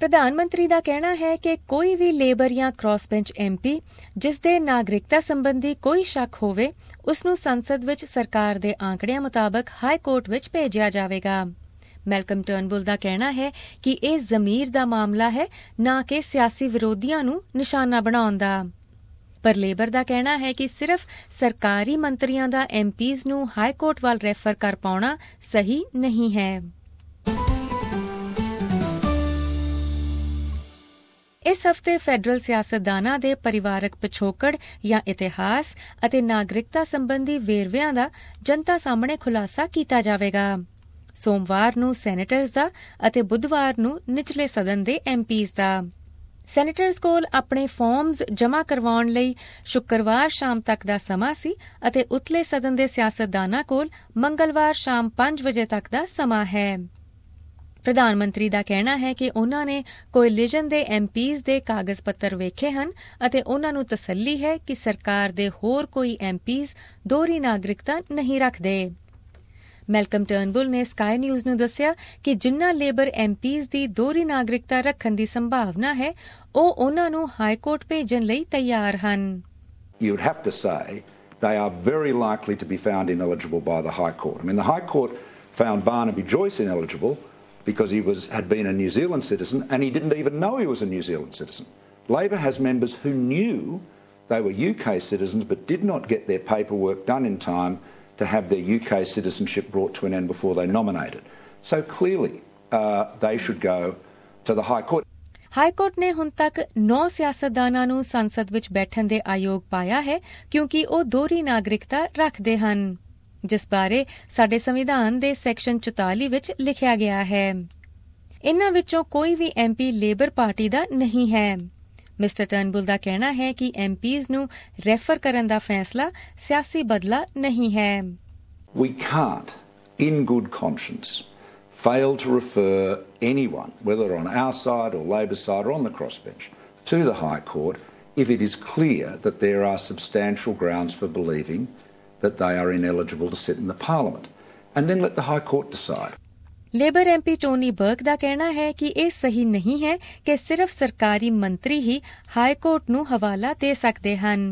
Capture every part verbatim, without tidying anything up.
ਪ੍ਰਧਾਨ ਮੰਤਰੀ ਦਾ ਕਹਿਣਾ ਹੈ ਕਿ ਕੋਈ ਵੀ ਲੇਬਰ ਜਾਂ ਕ੍ਰਾਸ ਬੈਂਚ ਐਮ ਪੀ ਜਿਸ ਦੇ ਨਾਗਰਿਕਤਾ ਸੰਬੰਧੀ ਕੋਈ ਸ਼ੱਕ ਹੋਵੇ ਉਸ ਨੂੰ ਸੰਸਦ ਵਿੱਚ ਸਰਕਾਰ ਦੇ ਆંકੜਿਆਂ ਮੁਤਾਬਕ ਹਾਈ ਕੋਰਟ ਵਿੱਚ ਭੇਜਿਆ ਜਾਵੇਗਾ। ਮੈਲਕਮ ਟਰਨਬੁਲ ਦਾ ਕਹਿਣਾ ਹੈ ਕਿ ਇਹ ਜ਼ਮੀਰ ਦਾ ਮਾਮਲਾ ਹੈ, ਨਾ ਕਿ ਸਿਆਸੀ ਵਿਰੋਧੀਆਂ ਨੂੰ ਨਿਸ਼ਾਨਾ ਬਣਾਉਣ ਦਾ। ਪਰ ਲੇਬਰ ਦਾ ਕਹਿਣਾ ਹੈ ਕਿ ਸਿਰਫ ਸਰਕਾਰੀ ਮੰਤਰੀਆਂ ਦਾ ਐਮ ਪੀਜ਼ ਨੂੰ ਹਾਈ ਕੋਰਟ ਵੱਲ ਰੈਫਰ ਕਰ ਪਾਉਣਾ ਸਹੀ ਨਹੀਂ ਹੈ। ਇਸ ਹਫ਼ਤੇ ਫੈਡਰਲ ਸਿਆਸਤਦਾਨਾਂ ਦੇ ਪਰਿਵਾਰਕ ਪਿਛੋਕੜ ਜਾਂ ਇਤਿਹਾਸ ਅਤੇ ਨਾਗਰਿਕਤਾ ਸੰਬੰਧੀ ਵੇਰਵਿਆਂ ਦਾ ਜਨਤਾ ਸਾਹਮਣੇ ਖੁਲਾਸਾ ਕੀਤਾ ਜਾਵੇਗਾ। ਸੋਮਵਾਰ ਨੂੰ ਸੈਨੇਟਰਜ਼ ਦਾ ਅਤੇ ਬੁੱਧਵਾਰ ਨੂੰ ਨਿਚਲੇ ਸਦਨ ਦੇ ਐਮ ਪੀਜ਼ ਦਾ। ਸੈਨੇਟਰਜ਼ ਕੋਲ ਆਪਣੇ ਫਾਰਮਜ਼ ਜਮ੍ਹਾਂ ਕਰਵਾਉਣ ਲਈ ਸ਼ੁੱਕਰਵਾਰ ਸ਼ਾਮ ਤੱਕ ਦਾ ਸਮਾਂ ਸੀ ਅਤੇ ਉਤਲੇ ਸਦਨ ਦੇ ਸਿਆਸਤਦਾਨਾਂ ਕੋਲ ਮੰਗਲਵਾਰ ਸ਼ਾਮ ਪੰਜ ਵਜੇ ਤੱਕ ਦਾ ਸਮਾਂ ਹੈ। ਪ੍ਰਧਾਨ ਮੰਤਰੀ ਦਾ ਕਹਿਣਾ ਹੈ ਕਿ ਉਨ੍ਹਾਂ ਨੇ ਕੋਇਲੀਜਨ ਦੇ ਐਮ ਪੀਜ਼ ਦੇ ਕਾਗਜ਼ ਪੱਤਰ ਵੇਖੇ ਹਨ ਅਤੇ ਉਨ੍ਹਾਂ ਨੂੰ ਤਸੱਲੀ ਹੈ ਕਿ ਸਰਕਾਰ ਦੇ ਹੋਰ ਕੋਈ ਐਮ ਪੀਜ਼ ਦੋਹਰੀ ਨਾਗਰਿਕਤਾ ਨਹੀਂ ਰੱਖਦੇ। ਮੈਲਕਮ ਟਰਨਬੁਲ ਨੇ ਸਕਾਈ ਨਿਊਜ਼ ਨੂੰ ਦੱਸਿਆ ਕਿ ਜਿਨ੍ਹਾਂ ਲੇਬਰ ਐਮ ਪੀਜ਼ ਦੀ ਦੋਹਰੀ ਨਾਗਰਿਕਤਾ ਰੱਖਣ ਦੀ ਸੰਭਾਵਨਾ ਹੈ ਉਹ ਉਨ੍ਹਾਂ ਨੂੰ ਹਾਈ ਕੋਰਟ ਭੇਜਣ ਲਈ ਤਿਆਰ ਹਨ। You would have to say they are very likely to be found ineligible by the High Court. I mean, the High Court found Barnaby Joyce ineligible because he was, had been a New Zealand citizen and he didn't even know he was a New Zealand citizen. Labor has members who knew they were U K citizens but did not get their paperwork done in time to have their U K citizenship brought to an end before they nominated. So clearly uh, they should go to the High Court. High Court ਨੇ ਹੁਣ ਤੱਕ ਨੌ ਸਿਆਸਤਦਾਨਾਂ ਨੂੰ ਸੰਸਦ ਵਿੱਚ ਬੈਠਣ ਦੇ ਆਯੋਗ ਪਾਇਆ ਹੈ ਕਿਉਂਕਿ ਉਹ ਦੋਹਰੀ ਨਾਗਰਿਕਤਾ ਰੱਖਦੇ ਹਨ, ਜਿਸ ਬਾਰੇ ਸਾਡੇ ਸੰਵਿਧਾਨ ਦੇ ਸੈਕਸ਼ਨ ਚੁਤਾਲੀ ਵਿੱਚ ਲਿਖਿਆ ਗਿਆ ਹੈ। ਇਨ੍ਹਾਂ ਵਿੱਚੋਂ ਕੋਈ ਵੀ ਐਮ ਪੀ ਲੇਬਰ ਪਾਰਟੀ ਦਾ ਨਹੀਂ ਹੈ। ਮਿਸਟਰ ਟਰਨਬੁਲ ਦਾ ਕਹਿਣਾ ਹੈ ਕਿ ਐਮ ਪੀਜ਼ ਨੂੰ ਰੈਫਰ ਕਰਨ ਦਾ ਫੈਸਲਾ ਸਿਆਸੀ ਬਦਲਾ ਨਹੀਂ ਹੈ। We can't, in good conscience, fail to refer anyone, whether on our side or Labor's side or on the crossbench, to the High Court if it is clear that there are substantial grounds for believing that they are ineligible to sit in the Parliament, and then let the High Court decide. Labour M P Tony Burke ਦਾ ਕਹਿਣਾ ਹੈ ਕਿ ਇਹ ਸਹੀ ਨਹੀਂ ਹੈ ਕਿ ਸਿਰਫ ਸਰਕਾਰੀ ਮੰਤਰੀ ਹੀ ਹਾਈ ਕੋਰਟ ਨੂੰ ਹਵਾਲਾ ਦੇ ਸਕਦੇ ਹਨ।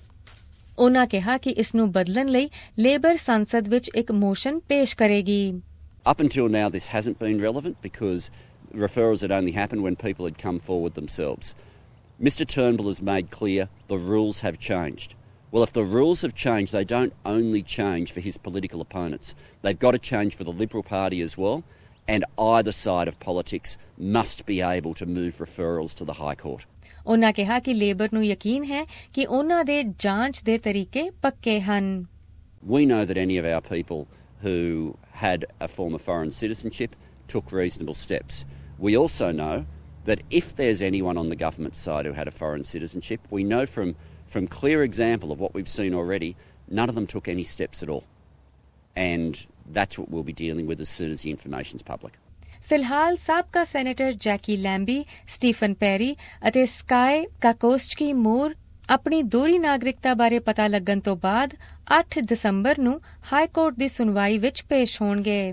ਉਨ੍ਹਾਂ ਕਿਹਾ ਕਿ ਇਸ ਨੂੰ ਬਦਲਣ ਲਈ ਲੇਬਰ ਸੰਸਦ ਵਿੱਚ ਇੱਕ ਮੋਸ਼ਨ ਪੇਸ਼ ਕਰੇਗੀ। Up until now, this hasn't been relevant because referrals had only happened when people had come forward themselves. Mister Turnbull has made clear the rules have changed. Well, if the rules have changed, they don't only change for his political opponents. They've got to change for the Liberal Party as well, and either side of politics must be able to move referrals to the High Court. ਉਨ੍ਹਾਂ ਕਿਹਾ ਕਿ labour ਨੂੰ ਯਕੀਨ ਹੈ ਕਿ ਉਨ੍ਹਾਂ ਦੇ ਜਾਂਚ ਦੇ ਤਰੀਕੇ ਪੱਕੇ ਹਨ। We know that any of our people who had a form of foreign citizenship took reasonable steps. We also know that if there's anyone on the government side who had a foreign citizenship, we know from from clear example of what we've seen already, none of them took any steps at all. And that's what we'll be dealing with as soon as the information's public. ਫਿਲਹਾਲ ਸਾਬਕਾ senator Jackie ਲੈਂਬੀ, Stephen ਪੈਰੀ ਅਤੇ sky ਕਾਕੋਸਚਕੀ ਮੂਰ ਆਪਣੀ ਦੋਹਰੀ ਨਾਗਰਿਕਤਾ ਬਾਰੇ ਪਤਾ ਲੱਗਣ ਤੋਂ ਬਾਅਦ ਅੱਠ ਦਸੰਬਰ ਨੂੰ ਹਾਈ ਕੋਰਟ ਦੀ ਸੁਣਵਾਈ ਵਿੱਚ ਪੇਸ਼ ਹੋਣਗੇ।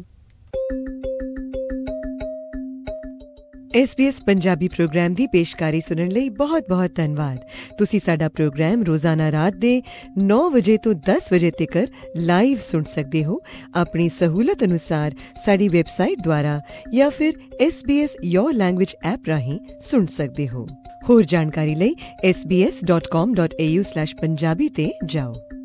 S B S Punjabi programme ਦੀ ਪੇਸ਼ਕਾਰੀ ਸੁਣਨ ਲਈ ਬਹੁਤ-ਬਹੁਤ ਧੰਨਵਾਦ। ਤੁਸੀਂ ਸਾਡਾ ਪ੍ਰੋਗਰਾਮ ਰੋਜ਼ਾਨਾ ਰਾਤ ਦੇ ਨੌ ਵਜੇ ਤੋਂ ਦਸ ਵਜੇ ਤੱਕ ਲਾਈਵ ਸੁਣ ਸਕਦੇ ਹੋ ਆਪਣੀ ਸਹੂਲਤ ਅਨੁਸਾਰ ਸਾਡੀ ਵੈਬਸਾਈਟ ਦੁਆਰਾ ਜਾਂ ਫਿਰ S B S Your Language app ਰਾਹੀਂ ਸੁਣ ਸਕਦੇ ਹੋ। ਹੋਰ ਜਾਣਕਾਰੀ ਲਈ S B S dot com dot A U slash Punjabi ਤੇ ਜਾਓ।